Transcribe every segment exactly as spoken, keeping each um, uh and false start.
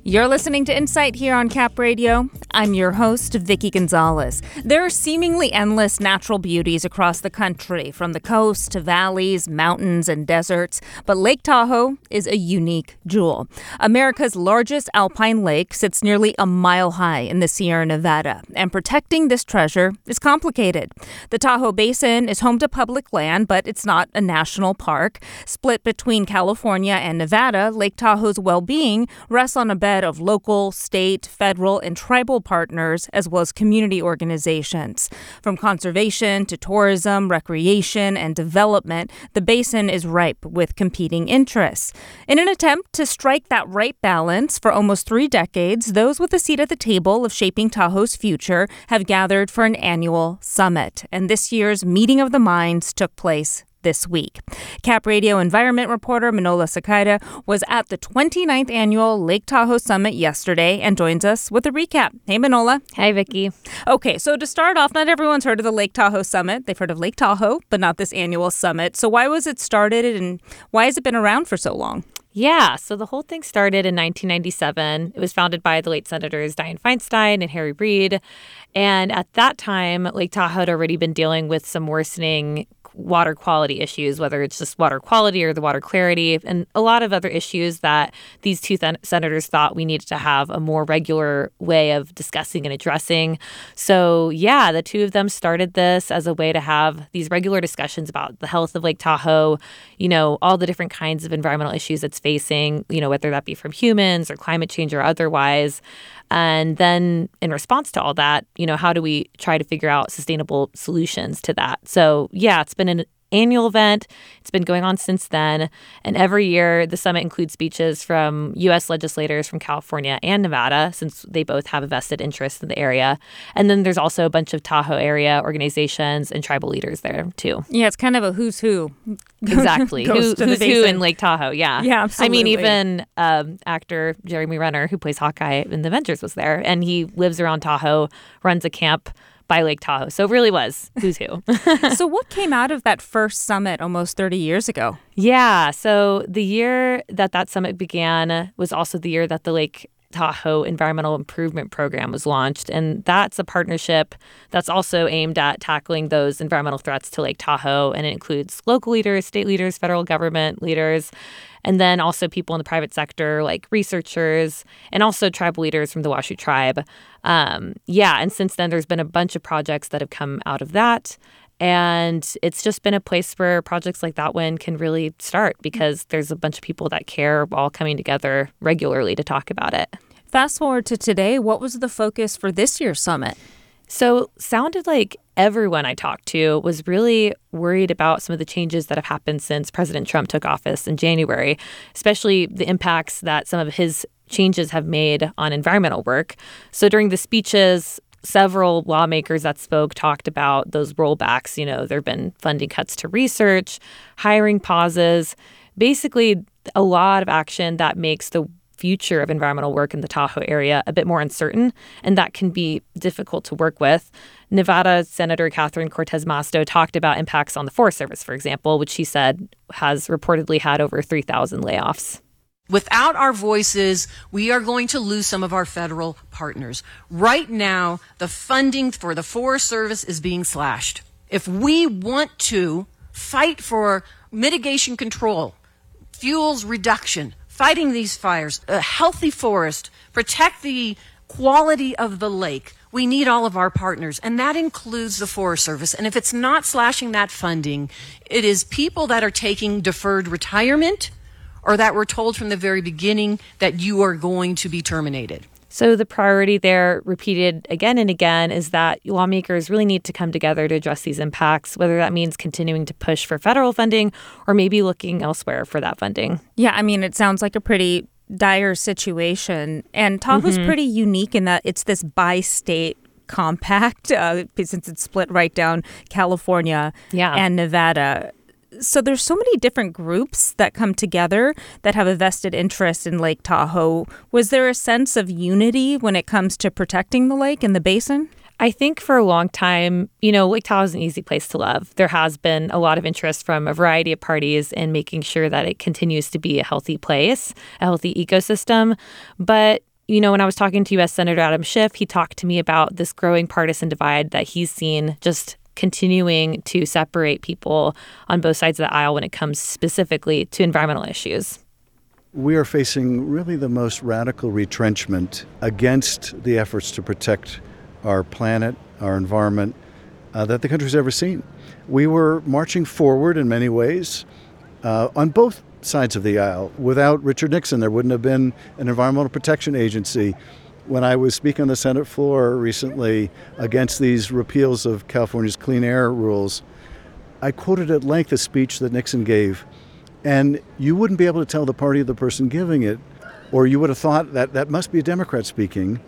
You're listening to Insight here on Cap Radio. I'm your host, Vicky Gonzalez. There are seemingly endless natural beauties across the country, from the coast to valleys, mountains, and deserts. But Lake Tahoe is a unique jewel. America's largest alpine lake sits nearly a mile high in the Sierra Nevada, and protecting this treasure is complicated. The Tahoe Basin is home to public land, but it's not a national park. Split between California and Nevada, Lake Tahoe's well-being rests on a bed of local, state, federal, and tribal partners, as well as community organizations. From conservation to tourism, recreation, and development, the basin is ripe with competing interests. In an attempt to strike that right balance for almost three decades, those with a seat at the table of shaping Tahoe's future have gathered for an annual summit. And this year's Meeting of the Minds took place this week. Cap Radio environment reporter Manola Sequeira was at the twenty-ninth Annual Lake Tahoe Summit yesterday and joins us with a recap. Hey, Manola. Hi, Vicky. Okay, so to start off, not everyone's heard of the Lake Tahoe Summit. They've heard of Lake Tahoe, but not this annual summit. So why was it started and why has it been around for so long? Yeah, so the whole thing started in nineteen ninety-seven. It was founded by the late Senators Dianne Feinstein and Harry Reid. And at that time, Lake Tahoe had already been dealing with some worsening water quality issues, whether it's just water quality or the water clarity, and a lot of other issues that these two th- senators thought we needed to have a more regular way of discussing and addressing. So, yeah, the two of them started this as a way to have these regular discussions about the health of Lake Tahoe, you know, all the different kinds of environmental issues it's facing, you know, whether that be from humans or climate change or otherwise. And then in response to all that, you know, how do we try to figure out sustainable solutions to that? So, yeah, it's been an annual event. It's been going on since then. And every year, the summit includes speeches from U S legislators from California and Nevada, since they both have a vested interest in the area. And then there's also a bunch of Tahoe area organizations and tribal leaders there, too. Yeah, it's kind of a who's who. Exactly. Who, who's who in Lake Tahoe, yeah. Yeah, absolutely. I mean, even um, actor Jeremy Renner, who plays Hawkeye in The Avengers, was there. And he lives around Tahoe, runs a camp by Lake Tahoe. So it really was who's who. So what came out of that first summit almost thirty years ago? Yeah. So the year that that summit began was also the year that the Lake Tahoe Environmental Improvement Program was launched. And that's a partnership that's also aimed at tackling those environmental threats to Lake Tahoe. And it includes local leaders, state leaders, federal government leaders, and then also people in the private sector like researchers and also tribal leaders from the Washoe tribe. Um, yeah, and since then, there's been a bunch of projects that have come out of that. And it's just been a place where projects like that one can really start because there's a bunch of people that care all coming together regularly to talk about it. Fast forward to today, what was the focus for this year's summit? So sounded like everyone I talked to was really worried about some of the changes that have happened since President Trump took office in January, especially the impacts that some of his changes have made on environmental work. So during the speeches, several lawmakers that spoke talked about those rollbacks. You know, there have been funding cuts to research, hiring pauses, basically a lot of action that makes the future of environmental work in the Tahoe area a bit more uncertain, and that can be difficult to work with. Nevada Senator Catherine Cortez Masto talked about impacts on the Forest Service, for example, which she said has reportedly had over three thousand layoffs. Without our voices, we are going to lose some of our federal partners. Right now, the funding for the Forest Service is being slashed. If we want to fight for mitigation control, fuels reduction, fighting these fires, a healthy forest, protect the quality of the lake, we need all of our partners, and that includes the Forest Service. And if it's not slashing that funding, it is people that are taking deferred retirement or that were told from the very beginning that you are going to be terminated. So the priority there, repeated again and again, is that lawmakers really need to come together to address these impacts, whether that means continuing to push for federal funding or maybe looking elsewhere for that funding. Yeah, I mean, it sounds like a pretty dire situation. And Tahoe's mm-hmm. pretty unique in that it's this bi-state compact, uh, since it's split right down California yeah. and Nevada. So there's so many different groups that come together that have a vested interest in Lake Tahoe. Was there a sense of unity when it comes to protecting the lake and the basin? I think for a long time, you know, Lake Tahoe is an easy place to love. There has been a lot of interest from a variety of parties in making sure that it continues to be a healthy place, a healthy ecosystem. But you know, when I was talking to U S Senator Adam Schiff, he talked to me about this growing partisan divide that he's seen just continuing to separate people on both sides of the aisle when it comes specifically to environmental issues. We are facing really the most radical retrenchment against the efforts to protect our planet, our environment, uh, that the country's ever seen. We were marching forward in many ways uh, on both sides of the aisle. Without Richard Nixon, there wouldn't have been an Environmental Protection Agency. When I was speaking on the Senate floor recently against these repeals of California's clean air rules, I quoted at length a speech that Nixon gave. And you wouldn't be able to tell the party of the person giving it, or you would have thought that that must be a Democrat speaking.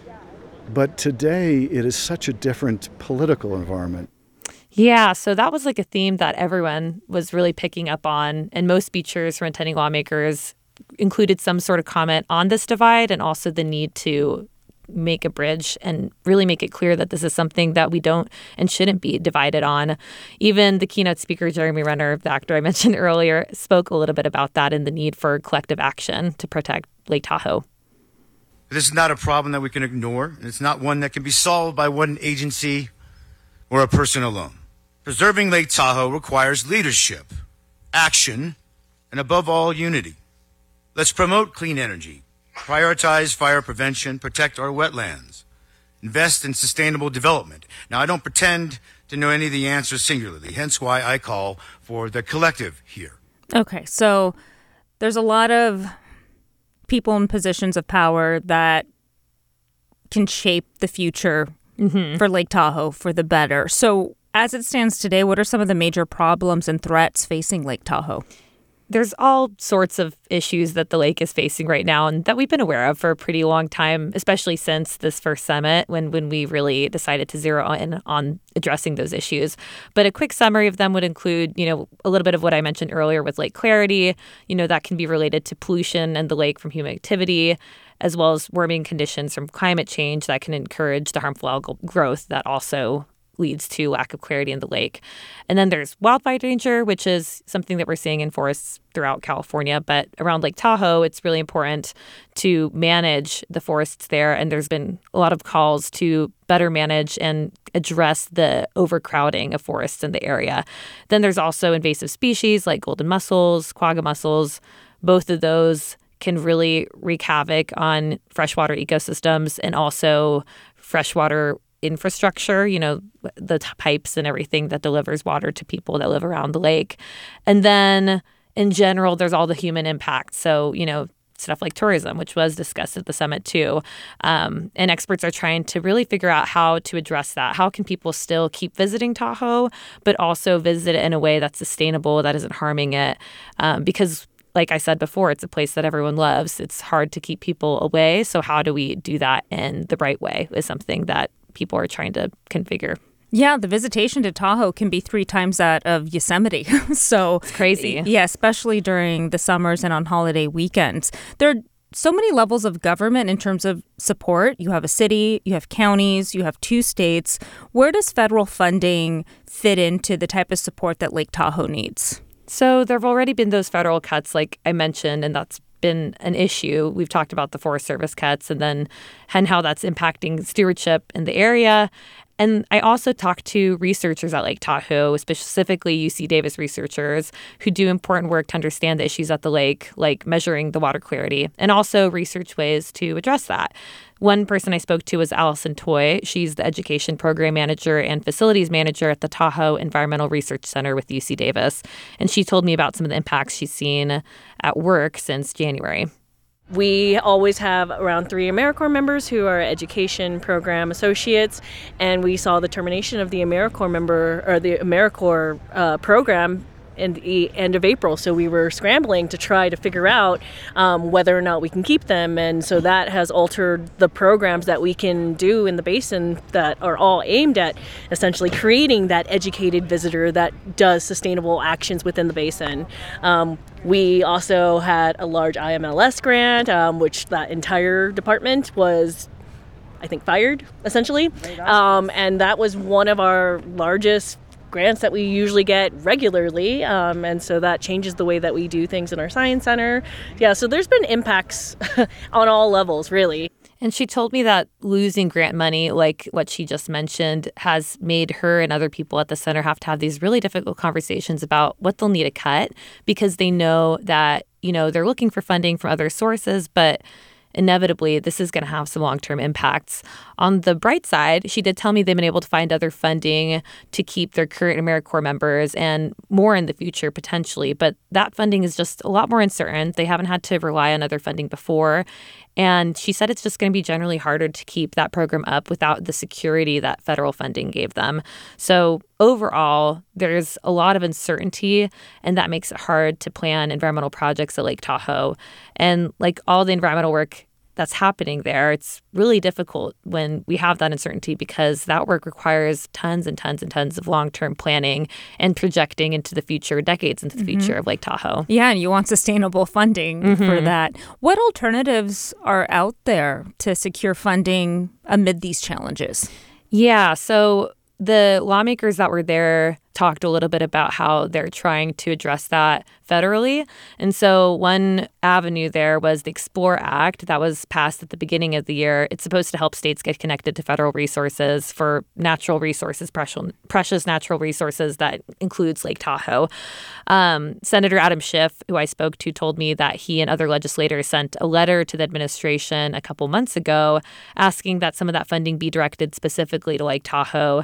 But today, it is such a different political environment. Yeah, so that was like a theme that everyone was really picking up on. And most speechers from attending lawmakers included some sort of comment on this divide and also the need to make a bridge and really make it clear that this is something that we don't and shouldn't be divided on. Even the keynote speaker, Jeremy Renner, the actor I mentioned earlier, spoke a little bit about that and the need for collective action to protect Lake Tahoe. This is not a problem that we can ignore, and it's not one that can be solved by one agency or a person alone. Preserving Lake Tahoe requires leadership, action, and above all, unity. Let's promote clean energy, prioritize fire prevention, protect our wetlands, invest in sustainable development. Now, I don't pretend to know any of the answers singularly, hence why I call for the collective here. Okay, so there's a lot of people in positions of power that can shape the future mm-hmm. for Lake Tahoe for the better. So as it stands today, what are some of the major problems and threats facing Lake Tahoe? There's all sorts of issues that the lake is facing right now and that we've been aware of for a pretty long time, especially since this first summit when, when we really decided to zero in on addressing those issues. But a quick summary of them would include, you know, a little bit of what I mentioned earlier with lake clarity. You know, that can be related to pollution and the lake from human activity, as well as warming conditions from climate change that can encourage the harmful algal growth that also leads to lack of clarity in the lake. And then there's wildfire danger, which is something that we're seeing in forests throughout California. But around Lake Tahoe, it's really important to manage the forests there. And there's been a lot of calls to better manage and address the overcrowding of forests in the area. Then there's also invasive species like golden mussels, quagga mussels. Both of those can really wreak havoc on freshwater ecosystems and also freshwater infrastructure, you know, the t- pipes and everything that delivers water to people that live around the lake. And then in general, there's all the human impact. So, you know, stuff like tourism, which was discussed at the summit too. Um, and experts are trying to really figure out how to address that. How can people still keep visiting Tahoe, but also visit it in a way that's sustainable, that isn't harming it? Um, because like I said before, it's a place that everyone loves. It's hard to keep people away. So how do we do that in the right way is something that people are trying to configure. Yeah, the visitation to Tahoe can be three times that of Yosemite. So it's crazy. Yeah, especially during the summers and on holiday weekends. There are so many levels of government in terms of support. You have a city, you have counties, you have two states. Where does federal funding fit into the type of support that Lake Tahoe needs? So there have already been those federal cuts, like I mentioned, and that's been an issue. We've talked about the Forest Service cuts and then and how that's impacting stewardship in the area. And I also talked to researchers at Lake Tahoe, specifically U C Davis researchers, who do important work to understand the issues at the lake, like measuring the water clarity, and also research ways to address that. One person I spoke to was Allison Toy. She's the education program manager and facilities manager at the Tahoe Environmental Research Center with U C Davis. And she told me about some of the impacts she's seen at work since January. We always have around three AmeriCorps members who are education program associates, and we saw the termination of the AmeriCorps member or the AmeriCorps uh, program in the end of April. So we were scrambling to try to figure out um, whether or not we can keep them. And so that has altered the programs that we can do in the basin that are all aimed at essentially creating that educated visitor that does sustainable actions within the basin. Um, we also had a large I M L S grant, um, which that entire department was I think fired essentially. Um, and that was one of our largest grants that we usually get regularly, um, and so that changes the way that we do things in our science center. Yeah, so there's been impacts on all levels, really. And she told me that losing grant money, like what she just mentioned, has made her and other people at the center have to have these really difficult conversations about what they'll need to cut, because they know that, you know, they're looking for funding from other sources, but inevitably, this is going to have some long-term impacts. On the bright side, she did tell me they've been able to find other funding to keep their current AmeriCorps members and more in the future, potentially. But that funding is just a lot more uncertain. They haven't had to rely on other funding before. And she said it's just going to be generally harder to keep that program up without the security that federal funding gave them. So overall, there's a lot of uncertainty, and that makes it hard to plan environmental projects at Lake Tahoe. And like all the environmental work that's happening there, it's really difficult when we have that uncertainty, because that work requires tons and tons and tons of long-term planning and projecting into the future, decades into the mm-hmm. future of Lake Tahoe. Yeah, and you want sustainable funding mm-hmm. for that. What alternatives are out there to secure funding amid these challenges? Yeah, so the lawmakers that were there talked a little bit about how they're trying to address that federally. And so one avenue there was the EXPLORE Act that was passed at the beginning of the year. It's supposed to help states get connected to federal resources for natural resources, precious natural resources that includes Lake Tahoe. Um, Senator Adam Schiff, who I spoke to, told me that he and other legislators sent a letter to the administration a couple months ago asking that some of that funding be directed specifically to Lake Tahoe.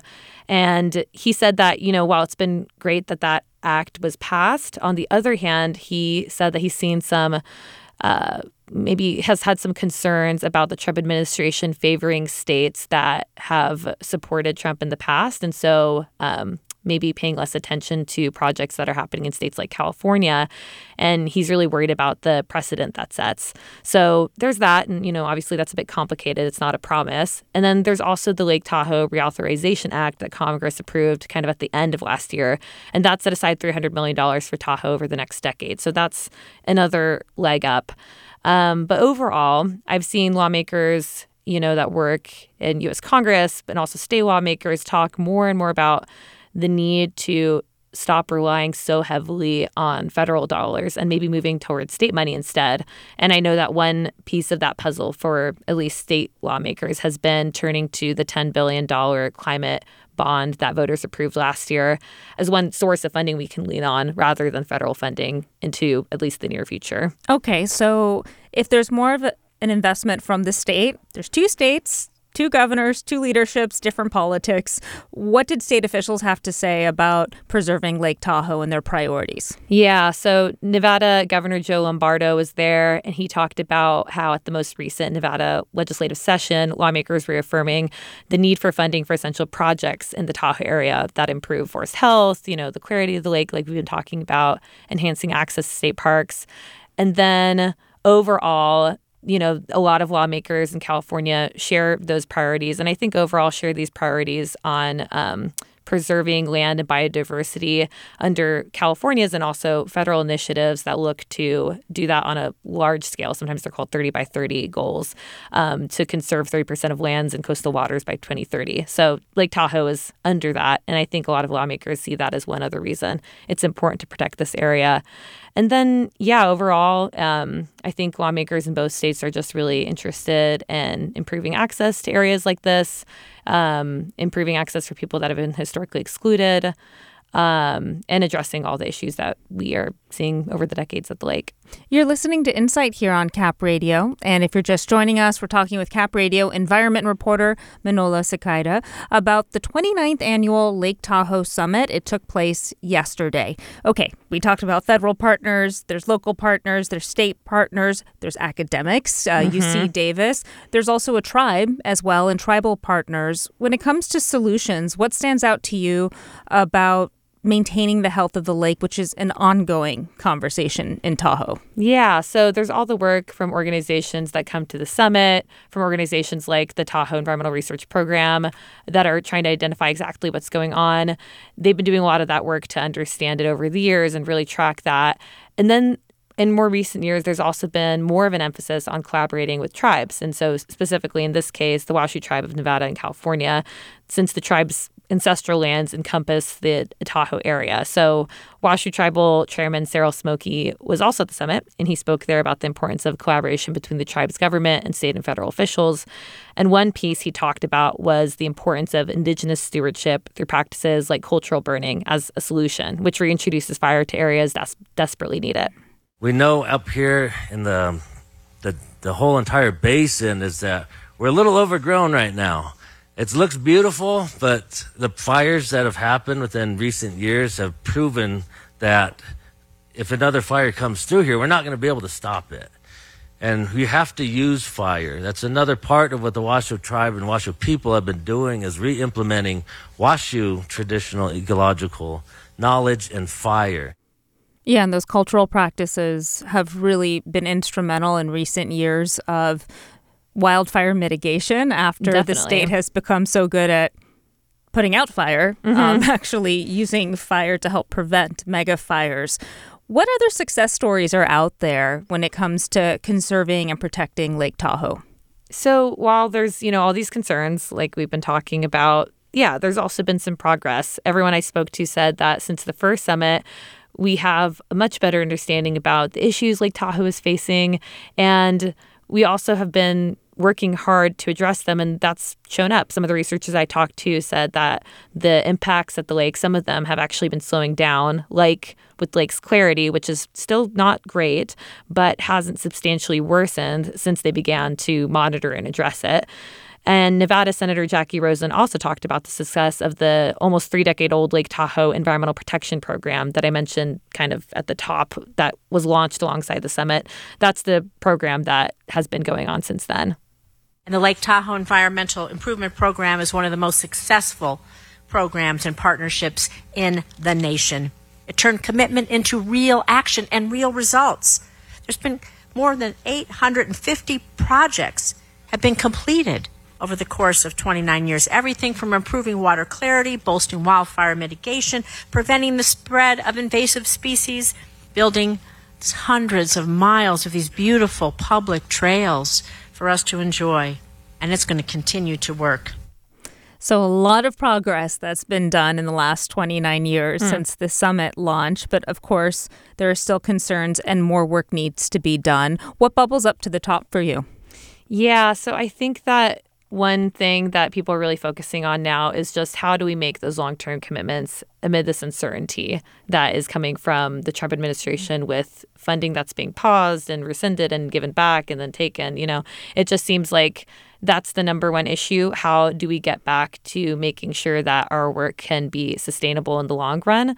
And he said that, you know, while it's been great that that act was passed, on the other hand, he said that he's seen some, uh, maybe has had some concerns about the Trump administration favoring states that have supported Trump in the past. And so um, maybe paying less attention to projects that are happening in states like California. And he's really worried about the precedent that sets. So there's that. And, you know, obviously that's a bit complicated. It's not a promise. And then there's also the Lake Tahoe Reauthorization Act that Congress approved kind of at the end of last year. And that set aside three hundred million dollars for Tahoe over the next decade. So that's another leg up. Um, but overall, I've seen lawmakers, you know, that work in U S Congress and also state lawmakers talk more and more about the need to stop relying so heavily on federal dollars and maybe moving towards state money instead. And I know that one piece of that puzzle for at least state lawmakers has been turning to the ten billion dollars climate bond that voters approved last year as one source of funding we can lean on rather than federal funding into at least the near future. Okay, so if there's more of a, an investment from the state, there's two states, two governors, two leaderships, different politics. What did state officials have to say about preserving Lake Tahoe and their priorities? Yeah, so Nevada Governor Joe Lombardo was there, and he talked about how at the most recent Nevada legislative session, lawmakers were reaffirming the need for funding for essential projects in the Tahoe area that improve forest health, you know, the clarity of the lake, like we've been talking about, enhancing access to state parks. And then overall, you know, a lot of lawmakers in California share those priorities, and I think overall share these priorities on um, preserving land and biodiversity under California's and also federal initiatives that look to do that on a large scale. Sometimes they're called thirty by thirty goals um, to conserve thirty percent of lands and coastal waters by twenty thirty. So Lake Tahoe is under that, and I think a lot of lawmakers see that as one other reason it's important to protect this area. And then, yeah, overall, um, I think lawmakers in both states are just really interested in improving access to areas like this, um, improving access for people that have been historically excluded, um, and addressing all the issues that we are seeing over the decades at the lake. You're listening to Insight here on Cap Radio. And if you're just joining us, we're talking with Cap Radio environment reporter Manola Sequeira about the twenty-ninth Annual Lake Tahoe Summit. It took place yesterday. Okay, we talked about federal partners, there's local partners, there's state partners, there's academics, uh, mm-hmm. U C Davis. There's also a tribe as well and tribal partners. When it comes to solutions, what stands out to you about maintaining the health of the lake, which is an ongoing conversation in Tahoe? Yeah, so there's all the work from organizations that come to the summit, from organizations like the Tahoe Environmental Research Program that are trying to identify exactly what's going on. They've been doing a lot of that work to understand it over the years and really track that. And then in more recent years, there's also been more of an emphasis on collaborating with tribes. And so specifically in this case, the Washoe Tribe of Nevada and California, since the tribes ancestral lands encompass the Tahoe area. So Washoe Tribal Chairman Cyril Smokey was also at the summit, and he spoke there about the importance of collaboration between the tribe's government and state and federal officials. And one piece he talked about was the importance of indigenous stewardship through practices like cultural burning as a solution, which reintroduces fire to areas that desperately need it. We know up here in the, the the whole entire basin is that we're a little overgrown right now. It looks beautiful, but the fires that have happened within recent years have proven that if another fire comes through here, we're not going to be able to stop it. And we have to use fire. That's another part of what the Washoe tribe and Washoe people have been doing, is re-implementing Washoe traditional ecological knowledge and fire. Yeah, and those cultural practices have really been instrumental in recent years of wildfire mitigation after Definitely. the state has become so good at putting out fire, mm-hmm. um, actually using fire to help prevent mega fires. What other success stories are out there when it comes to conserving and protecting Lake Tahoe? So while there's, you know, all these concerns like we've been talking about, yeah, there's also been some progress. Everyone I spoke to said that since the first summit, we have a much better understanding about the issues Lake Tahoe is facing, and we also have been working hard to address them, and that's shown up. Some of the researchers I talked to said that the impacts at the lake, some of them have actually been slowing down, like with Lake's clarity, which is still not great, but hasn't substantially worsened since they began to monitor and address it. And Nevada Senator Jackie Rosen also talked about the success of the almost three-decade-old Lake Tahoe Environmental Protection Program that I mentioned kind of at the top that was launched alongside the summit. That's the program that has been going on since then. And the Lake Tahoe Environmental Improvement Program is one of the most successful programs and partnerships in the nation. It turned commitment into real action and real results. There's been more than eight hundred fifty projects have been completed over the course of twenty-nine years. Everything from improving water clarity, boosting wildfire mitigation, preventing the spread of invasive species, building hundreds of miles of these beautiful public trails for us to enjoy. And it's going to continue to work. So a lot of progress that's been done in the last twenty-nine years mm. since the summit launch. But of course, there are still concerns and more work needs to be done. What bubbles up to the top for you? Yeah, so I think that one thing that people are really focusing on now is just how do we make those long-term commitments amid this uncertainty that is coming from the Trump administration with funding that's being paused and rescinded and given back and then taken. You know, it just seems like that's the number one issue. How do we get back to making sure that our work can be sustainable in the long run?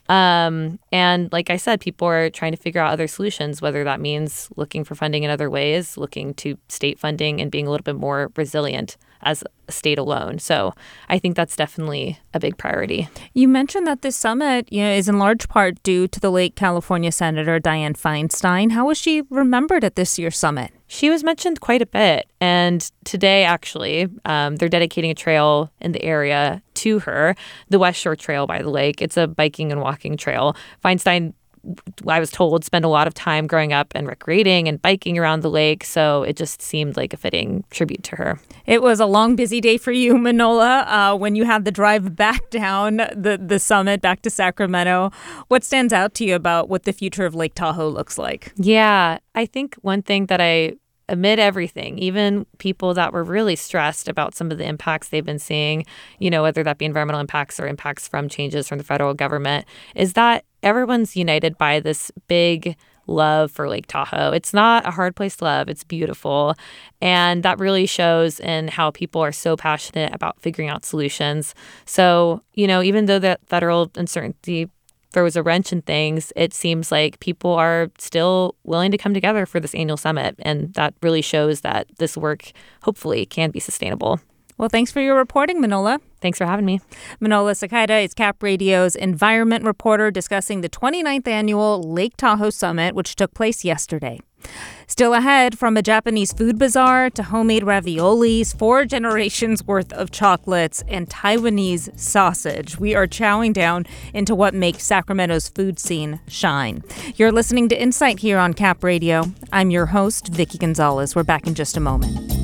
Um, and like I said, people are trying to figure out other solutions, whether that means looking for funding in other ways, looking to state funding and being a little bit more resilient as a state alone. So I think that's definitely a big priority. You mentioned that this summit, you know, is in large part due to the late California Senator Dianne Feinstein. How was she remembered at this year's summit? She was mentioned quite a bit. And today, actually, um, they're dedicating a trail in the area to her, the West Shore Trail by the lake. It's a biking and walking trail. Feinstein, I was told, spent a lot of time growing up and recreating and biking around the lake. So it just seemed like a fitting tribute to her. It was a long, busy day for you, Manola, uh, when you had the drive back down the, the summit, back to Sacramento. What stands out to you about what the future of Lake Tahoe looks like? Yeah, I think one thing that I amid everything, even people that were really stressed about some of the impacts they've been seeing, you know, whether that be environmental impacts or impacts from changes from the federal government, is that everyone's united by this big love for Lake Tahoe. It's not a hard place to love. It's beautiful. And that really shows in how people are so passionate about figuring out solutions. So, you know, even though that federal uncertainty throws a wrench in things, it seems like people are still willing to come together for this annual summit. And that really shows that this work hopefully can be sustainable. Well, thanks for your reporting, Manola. Thanks for having me. Manola Sequeira is Cap Radio's environment reporter discussing the twenty-ninth annual Lake Tahoe Summit, which took place yesterday. Still ahead, from a Japanese food bazaar to homemade raviolis, four generations worth of chocolates, and Taiwanese sausage, we are chowing down into what makes Sacramento's food scene shine. You're listening to Insight here on Cap Radio. I'm your host, Vicki Gonzalez. We're back in just a moment.